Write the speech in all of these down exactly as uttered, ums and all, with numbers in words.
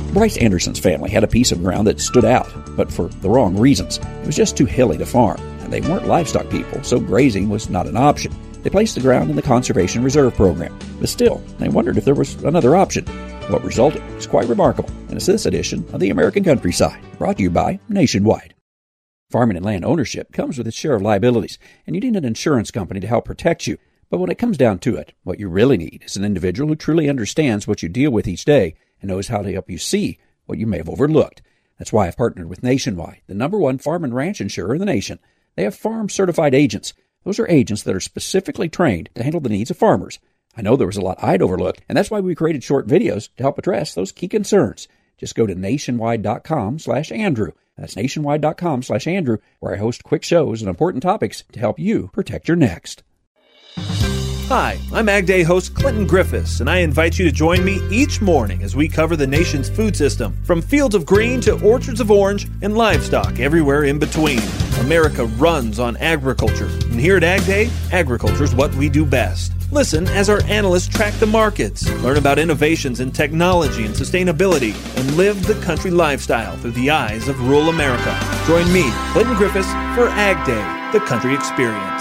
Bryce Anderson's family had a piece of ground that stood out, but for the wrong reasons. It was just too hilly to farm, and they weren't livestock people, so grazing was not an option. They placed the ground in the Conservation Reserve Program, but still, they wondered if there was another option. What resulted is quite remarkable, and it's this edition of The American Countryside, brought to you by Nationwide. Farming and land ownership comes with its share of liabilities, and you need an insurance company to help protect you. But when it comes down to it, what you really need is an individual who truly understands what you deal with each day and knows how to help you see what you may have overlooked. That's why I've partnered with Nationwide, the number one farm and ranch insurer in the nation. They have farm-certified agents. Those are agents that are specifically trained to handle the needs of farmers. I know there was a lot I'd overlooked, and that's why we created short videos to help address those key concerns. Just go to nationwide.com slash Andrew. That's nationwide.com slash Andrew, where I host quick shows and important topics to help you protect your next. Hi, I'm Ag Day host Clinton Griffiths, and I invite you to join me each morning as we cover the nation's food system, from fields of green to orchards of orange and livestock everywhere in between. America runs on agriculture, and here at Ag Day, agriculture is what we do best. Listen as our analysts track the markets, learn about innovations in technology and sustainability, and live the country lifestyle through the eyes of rural America. Join me, Clinton Griffiths, for Ag Day, the country experience.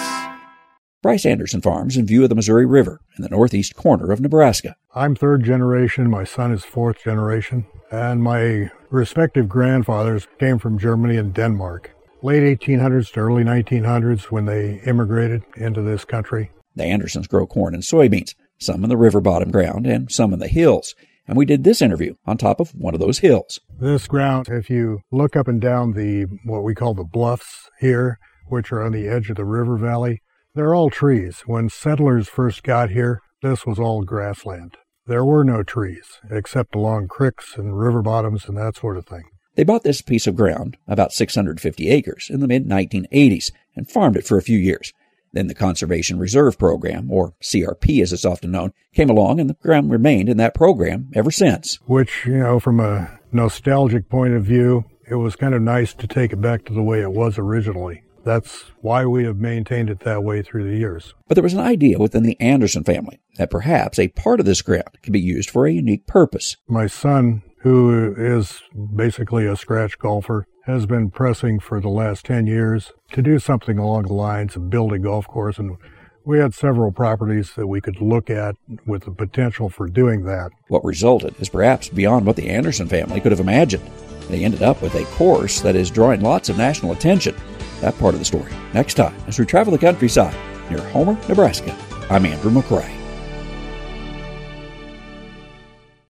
Bryce Anderson farms in view of the Missouri River in the northeast corner of Nebraska. I'm third generation, my son is fourth generation, and my respective grandfathers came from Germany and Denmark. Late eighteen hundreds to early nineteen hundreds when they immigrated into this country. The Andersons grow corn and soybeans, some in the river bottom ground and some in the hills. And we did this interview on top of one of those hills. This ground, if you look up and down the what we call the bluffs here, which are on the edge of the river valley, they're all trees. When settlers first got here, this was all grassland. There were no trees, except along creeks and river bottoms and that sort of thing. They bought this piece of ground, about six hundred fifty acres, in the mid nineteen eighties and farmed it for a few years. Then the Conservation Reserve Program, or C R P as it's often known, came along and the ground remained in that program ever since. Which, you know, from a nostalgic point of view, it was kind of nice to take it back to the way it was originally. That's why we have maintained it that way through the years. But there was an idea within the Anderson family that perhaps a part of this ground could be used for a unique purpose. My son, who is basically a scratch golfer, has been pressing for the last ten years to do something along the lines of build a golf course, and we had several properties that we could look at with the potential for doing that. What resulted is perhaps beyond what the Anderson family could have imagined. They ended up with a course that is drawing lots of national attention. That part of the story next time as we travel the countryside near Homer, Nebraska. I'm Andrew McCrae.